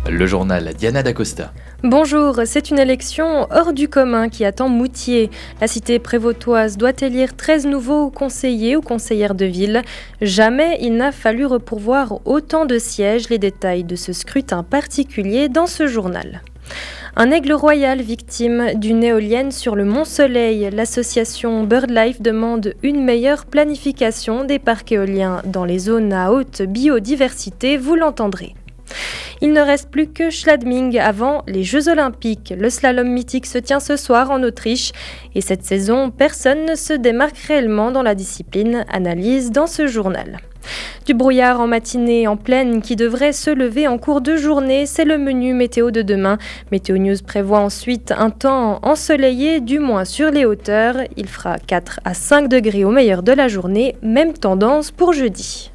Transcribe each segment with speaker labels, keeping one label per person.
Speaker 1: Le journal Diana Dacosta.
Speaker 2: Bonjour, c'est une élection hors du commun qui attend Moutier. La cité prévôtoise doit élire 13 nouveaux conseillers ou conseillères de ville. Jamais il n'a fallu repourvoir autant de sièges. Les détails de ce scrutin particulier dans ce journal. Un aigle royal victime d'une éolienne sur le Mont-Soleil. L'association BirdLife demande une meilleure planification des parcs éoliens dans les zones à haute biodiversité, vous l'entendrez. Il ne reste plus que Schladming avant les Jeux Olympiques. Le slalom mythique se tient ce soir en Autriche. Et cette saison, personne ne se démarque réellement dans la discipline. Analyse dans ce journal. Du brouillard en matinée en plaine qui devrait se lever en cours de journée, c'est le menu météo de demain. Météo News prévoit ensuite un temps ensoleillé, du moins sur les hauteurs. Il fera 4 à 5 degrés au meilleur de la journée, même tendance pour jeudi.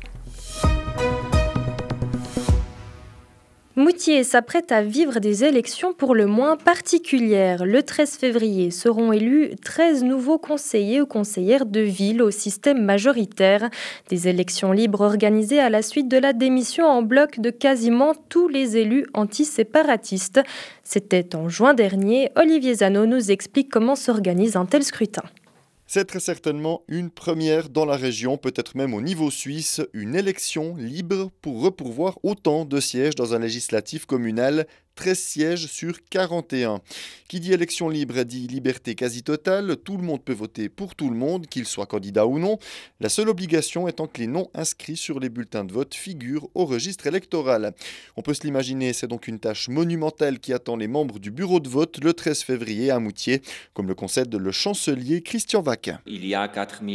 Speaker 2: Moutier s'apprête à vivre des élections pour le moins particulières. Le 13 février seront élus 13 nouveaux conseillers ou conseillères de ville au système majoritaire. Des élections libres organisées à la suite de la démission en bloc de quasiment tous les élus anti-séparatistes. C'était en juin dernier. Olivier Zano nous explique comment s'organise un tel scrutin.
Speaker 3: C'est très certainement une première dans la région, peut-être même au niveau suisse, une élection libre pour repourvoir autant de sièges dans un législatif communal, 13 sièges sur 41. Qui dit élection libre dit liberté quasi totale, tout le monde peut voter pour tout le monde, qu'il soit candidat ou non. La seule obligation étant que les noms inscrits sur les bulletins de vote figurent au registre électoral. On peut se l'imaginer, c'est donc une tâche monumentale qui attend les membres du bureau de vote le 13 février à Moutier, comme le concède le chancelier Christian Vaquin.
Speaker 4: Il y a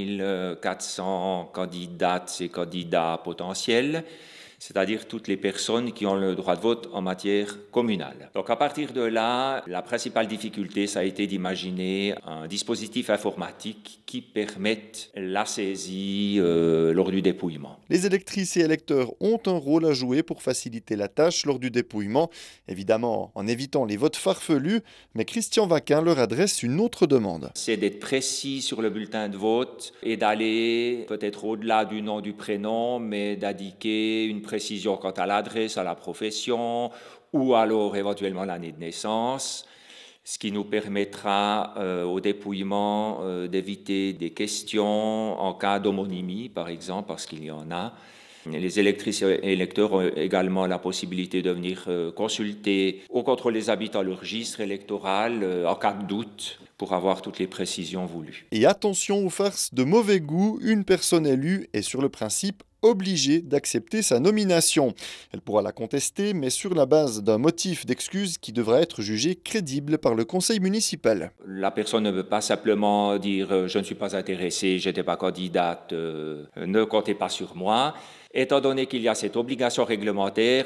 Speaker 4: 4400 candidates et candidats potentiels, c'est-à-dire toutes les personnes qui ont le droit de vote en matière communale. Donc à partir de là, la principale difficulté, ça a été d'imaginer un dispositif informatique qui permette la saisie lors du dépouillement.
Speaker 3: Les électrices et électeurs ont un rôle à jouer pour faciliter la tâche lors du dépouillement, évidemment en évitant les votes farfelus, mais Christian Vaquin leur adresse une autre demande.
Speaker 4: C'est d'être précis sur le bulletin de vote et d'aller peut-être au-delà du nom, du prénom, mais d'indiquer une précision quant à l'adresse, à la profession ou alors éventuellement l'année de naissance, ce qui nous permettra au dépouillement d'éviter des questions en cas d'homonymie, par exemple, parce qu'il y en a. Les électrices et électeurs ont également la possibilité de venir consulter au contrôle des habitants le registre électoral en cas de doute pour avoir toutes les précisions voulues.
Speaker 3: Et attention aux farces de mauvais goût, une personne élue est sur le principe obligée d'accepter sa nomination. Elle pourra la contester, mais sur la base d'un motif d'excuse qui devra être jugé crédible par le conseil municipal.
Speaker 4: La personne ne veut pas simplement dire « je ne suis pas intéressée, je n'étais pas candidate, ne comptez pas sur moi ». Étant donné qu'il y a cette obligation réglementaire,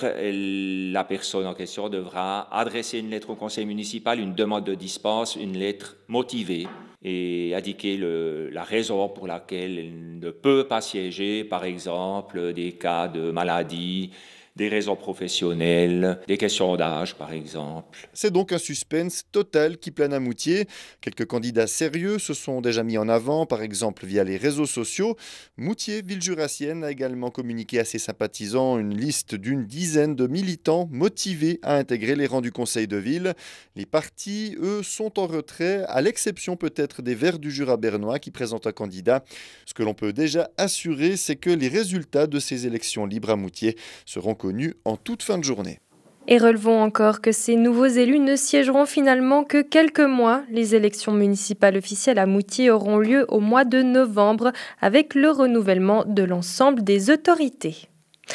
Speaker 4: la personne en question devra adresser une lettre au conseil municipal, une demande de dispense, une lettre motivée et indiquer la raison pour laquelle elle ne peut pas siéger, par exemple des cas de maladie, des raisons professionnelles, des questions d'âge par exemple.
Speaker 3: C'est donc un suspense total qui plane à Moutier. Quelques candidats sérieux se sont déjà mis en avant, par exemple via les réseaux sociaux. Moutier, ville jurassienne, a également communiqué à ses sympathisants une liste d'une dizaine de militants motivés à intégrer les rangs du conseil de ville. Les partis, eux, sont en retrait, à l'exception peut-être des Verts du Jura bernois qui présentent un candidat. Ce que l'on peut déjà assurer, c'est que les résultats de ces élections libres à Moutier seront connus en toute fin de journée.
Speaker 2: Et relevons encore que ces nouveaux élus ne siégeront finalement que quelques mois. Les élections municipales officielles à Moutier auront lieu au mois de novembre avec le renouvellement de l'ensemble des autorités.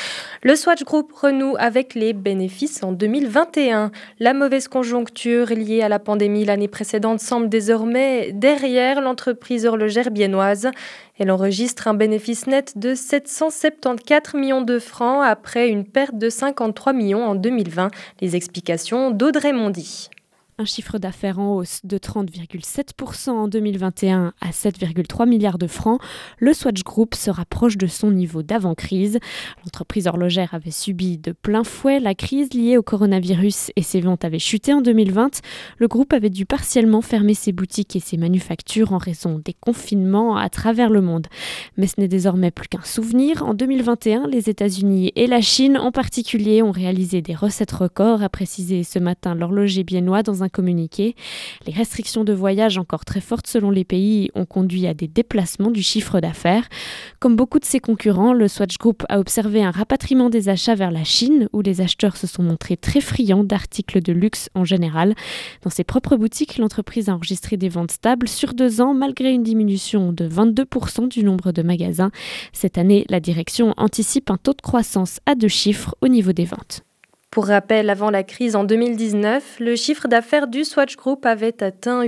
Speaker 2: Le Swatch Group renoue avec les bénéfices en 2021. La mauvaise conjoncture liée à la pandémie l'année précédente semble désormais derrière l'entreprise horlogère biennoise. Elle enregistre un bénéfice net de 774 millions de francs après une perte de 53 millions en 2020. Les explications d'Audrey Mondy.
Speaker 5: Un chiffre d'affaires en hausse de 30,7% en 2021 à 7,3 milliards de francs, le Swatch Group se rapproche de son niveau d'avant-crise. L'entreprise horlogère avait subi de plein fouet la crise liée au coronavirus et ses ventes avaient chuté en 2020. Le groupe avait dû partiellement fermer ses boutiques et ses manufactures en raison des confinements à travers le monde. Mais ce n'est désormais plus qu'un souvenir. En 2021, les États-Unis et la Chine en particulier ont réalisé des recettes records, a précisé ce matin l'horloger biennois dans un communiqué. Les restrictions de voyage encore très fortes selon les pays ont conduit à des déplacements du chiffre d'affaires. Comme beaucoup de ses concurrents, le Swatch Group a observé un rapatriement des achats vers la Chine où les acheteurs se sont montrés très friands d'articles de luxe en général. Dans ses propres boutiques, l'entreprise a enregistré des ventes stables sur 2 ans malgré une diminution de 22% du nombre de magasins. Cette année, la direction anticipe un taux de croissance à 2 chiffres au niveau des ventes.
Speaker 2: Pour rappel, avant la crise en 2019, le chiffre d'affaires du Swatch Group avait atteint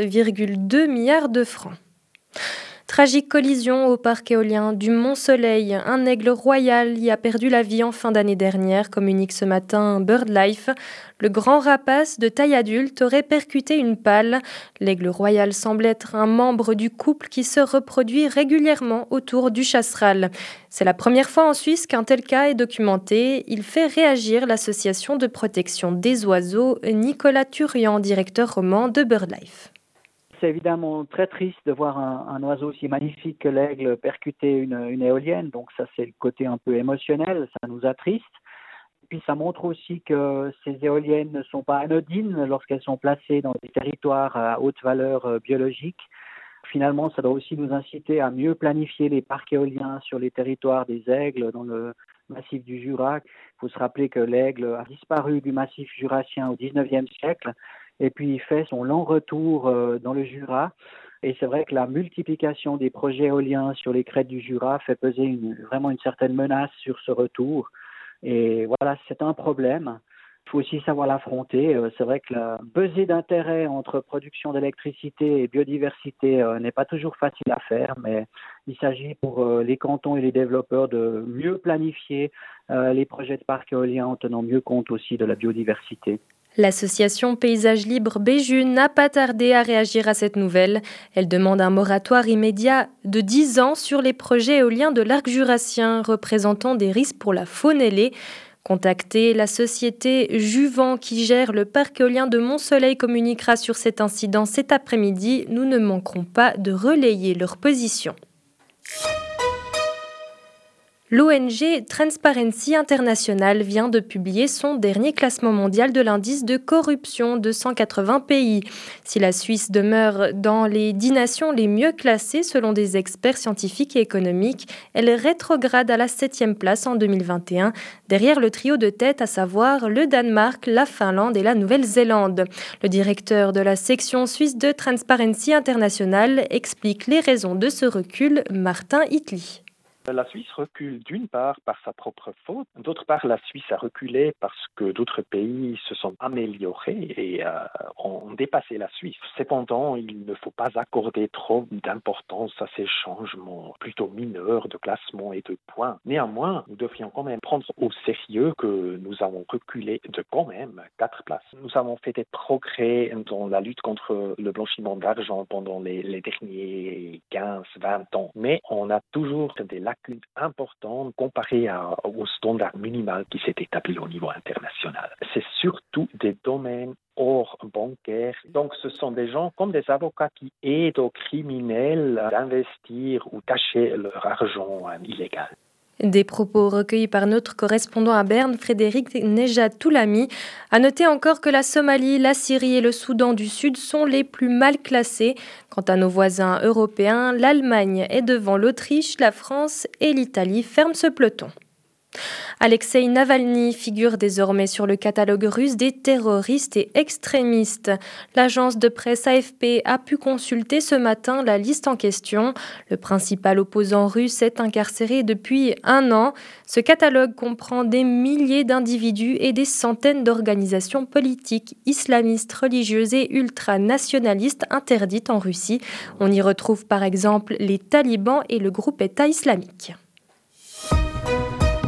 Speaker 2: 8,2 milliards de francs. Tragique collision au parc éolien du Mont-Soleil. Un aigle royal y a perdu la vie en fin d'année dernière, communique ce matin BirdLife. Le grand rapace de taille adulte aurait percuté une pale. L'aigle royal semble être un membre du couple qui se reproduit régulièrement autour du chasseral. C'est la première fois en Suisse qu'un tel cas est documenté. Il fait réagir l'association de protection des oiseaux, Nicolas Turian, directeur roman de BirdLife.
Speaker 6: C'est évidemment très triste de voir un oiseau aussi magnifique que l'aigle percuter une éolienne. Donc ça, c'est le côté un peu émotionnel, ça nous attriste. Puis ça montre aussi que ces éoliennes ne sont pas anodines lorsqu'elles sont placées dans des territoires à haute valeur biologique. Finalement, ça doit aussi nous inciter à mieux planifier les parcs éoliens sur les territoires des aigles dans le massif du Jura. Il faut se rappeler que l'aigle a disparu du massif jurassien au XIXe siècle. Et puis il fait son lent retour dans le Jura. Et c'est vrai que la multiplication des projets éoliens sur les crêtes du Jura fait peser vraiment une certaine menace sur ce retour. Et voilà, c'est un problème. Il faut aussi savoir l'affronter. C'est vrai que la pesée d'intérêt entre production d'électricité et biodiversité n'est pas toujours facile à faire, mais il s'agit pour les cantons et les développeurs de mieux planifier les projets de parcs éoliens en tenant mieux compte aussi de la biodiversité.
Speaker 2: L'association Paysage Libre Béju n'a pas tardé à réagir à cette nouvelle. Elle demande un moratoire immédiat de 10 ans sur les projets éoliens de l'arc jurassien représentant des risques pour la faune ailée. Contactée, la société Juvent qui gère le parc éolien de Mont-Soleil communiquera sur cet incident cet après-midi. Nous ne manquerons pas de relayer leur position. L'ONG Transparency International vient de publier son dernier classement mondial de l'indice de corruption de 180 pays. Si la Suisse demeure dans les 10 nations les mieux classées selon des experts scientifiques et économiques, elle rétrograde à la 7e place en 2021, derrière le trio de tête, à savoir le Danemark, la Finlande et la Nouvelle-Zélande. Le directeur de la section suisse de Transparency International explique les raisons de ce recul, Martin Hitli.
Speaker 7: La Suisse recule d'une part par sa propre faute, d'autre part la Suisse a reculé parce que d'autres pays se sont améliorés et ont dépassé la Suisse. Cependant, il ne faut pas accorder trop d'importance à ces changements plutôt mineurs de classement et de points. Néanmoins, nous devrions quand même prendre au sérieux que nous avons reculé de quand même 4 places. Nous avons fait des progrès dans la lutte contre le blanchiment d'argent pendant les derniers 15-20 ans, mais on a toujours des lacunes importantes comparées au standard minimal qui s'est établi au niveau international. C'est surtout des domaines hors bancaire. Donc ce sont des gens comme des avocats qui aident aux criminels d'investir ou cacher leur argent illégal.
Speaker 2: Des propos recueillis par notre correspondant à Berne, Frédéric Nejat Toulami. À noter encore que la Somalie, la Syrie et le Soudan du Sud sont les plus mal classés. Quant à nos voisins européens, l'Allemagne est devant l'Autriche, la France et l'Italie ferment ce peloton. Alexei Navalny figure désormais sur le catalogue russe des terroristes et extrémistes. L'agence de presse AFP a pu consulter ce matin la liste en question. Le principal opposant russe est incarcéré depuis 1 an. Ce catalogue comprend des milliers d'individus et des centaines d'organisations politiques, islamistes, religieuses et ultranationalistes interdites en Russie. On y retrouve par exemple les talibans et le groupe État islamique.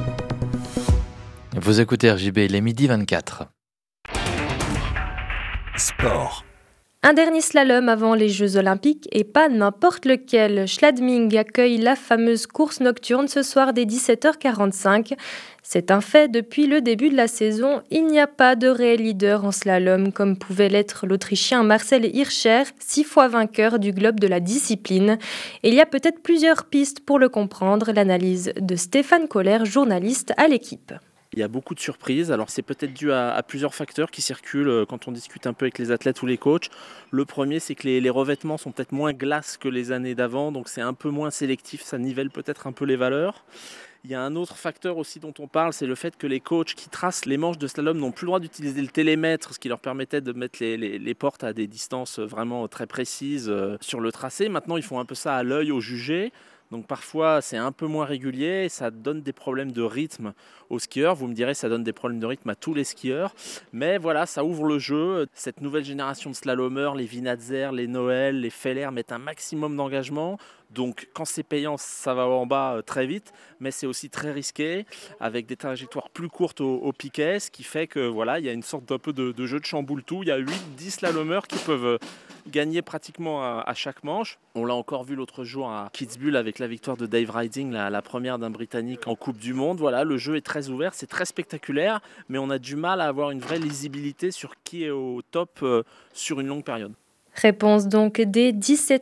Speaker 1: Vous écoutez RJB, il est midi 24.
Speaker 8: Sport.
Speaker 2: Un dernier slalom avant les Jeux Olympiques et pas n'importe lequel. Schladming accueille la fameuse course nocturne ce soir dès 17h45. C'est un fait, depuis le début de la saison, il n'y a pas de réel leader en slalom comme pouvait l'être l'Autrichien Marcel Hirscher, 6 fois vainqueur du globe de la discipline. Et il y a peut-être plusieurs pistes pour le comprendre, l'analyse de Stéphane Kohler, journaliste à l'équipe.
Speaker 9: Il y a beaucoup de surprises, alors c'est peut-être dû à plusieurs facteurs qui circulent quand on discute un peu avec les athlètes ou les coachs. Le premier, c'est que les revêtements sont peut-être moins glaces que les années d'avant, donc c'est un peu moins sélectif, ça nivelle peut-être un peu les valeurs. Il y a un autre facteur aussi dont on parle, c'est le fait que les coachs qui tracent les manches de slalom n'ont plus le droit d'utiliser le télémètre, ce qui leur permettait de mettre les portes à des distances vraiment très précises sur le tracé. Maintenant, ils font un peu ça à l'œil, au jugé. Donc parfois c'est un peu moins régulier et ça donne des problèmes de rythme aux skieurs. Vous me direz, ça donne des problèmes de rythme à tous les skieurs. Mais voilà, ça ouvre le jeu. Cette nouvelle génération de slalomeurs, les Vinatzer, les Noël, les Feller mettent un maximum d'engagement. Donc quand c'est payant, ça va en bas très vite, mais c'est aussi très risqué, avec des trajectoires plus courtes au piquet, ce qui fait que voilà, il y a une sorte d'un peu de jeu de chamboule-tout. Il y a 8-10 slalomeurs qui peuvent gagner pratiquement à chaque manche. On l'a encore vu l'autre jour à Kitzbühel avec la victoire de Dave Riding, la première d'un Britannique en Coupe du Monde. Voilà, le jeu est très ouvert, c'est très spectaculaire, mais on a du mal à avoir une vraie lisibilité sur qui est au top sur une longue période.
Speaker 2: Réponse donc dès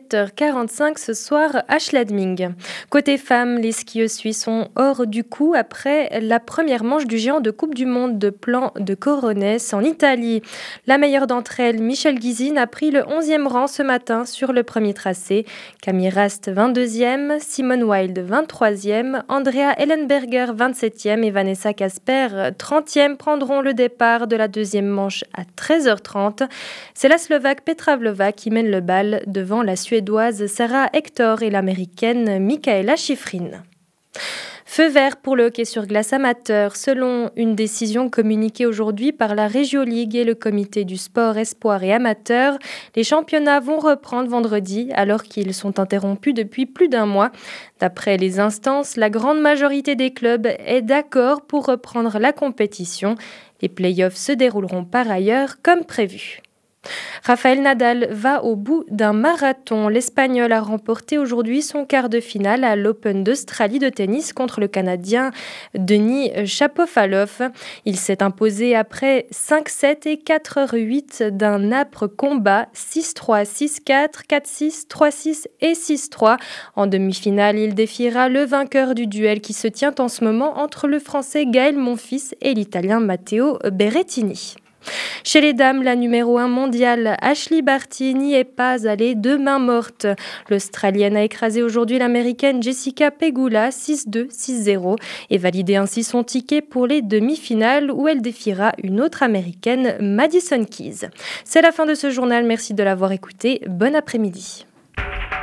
Speaker 2: 17h45 ce soir à Schladming. Côté femmes, les skieuses suisses sont hors du coup après la première manche du géant de Coupe du Monde de plan de Coronès en Italie. La meilleure d'entre elles, Michelle Gizin, a pris le 11e rang ce matin sur le premier tracé. Camille Rast, 22e, Simone Wild, 23e, Andrea Ellenberger, 27e et Vanessa Casper, 30e, prendront le départ de la deuxième manche à 13h30. C'est la Slovaque Petra Vlhova qui mène le bal devant la Suédoise Sarah Hector et l'Américaine Michaela Schifrin. Feu vert pour le hockey sur glace amateur. Selon une décision communiquée aujourd'hui par la Regio League et le comité du sport espoir et amateur, les championnats vont reprendre vendredi alors qu'ils sont interrompus depuis plus d'un mois. D'après les instances, la grande majorité des clubs est d'accord pour reprendre la compétition. Les playoffs se dérouleront par ailleurs comme prévu. Rafael Nadal va au bout d'un marathon. L'Espagnol a remporté aujourd'hui son quart de finale à l'Open d'Australie de tennis contre le Canadien Denis Shapovalov. Il s'est imposé après 5-7 et 4-8 d'un âpre combat 6-3, 6-4, 4-6, 3-6 et 6-3. En demi-finale, il défiera le vainqueur du duel qui se tient en ce moment entre le Français Gaël Monfils et l'Italien Matteo Berrettini. Chez les dames, la numéro 1 mondiale, Ashley Barty, n'y est pas allée de main morte. L'Australienne a écrasé aujourd'hui l'Américaine Jessica Pegula 6-2, 6-0 et validé ainsi son ticket pour les demi-finales où elle défiera une autre Américaine, Madison Keys. C'est la fin de ce journal, merci de l'avoir écouté, bon après-midi.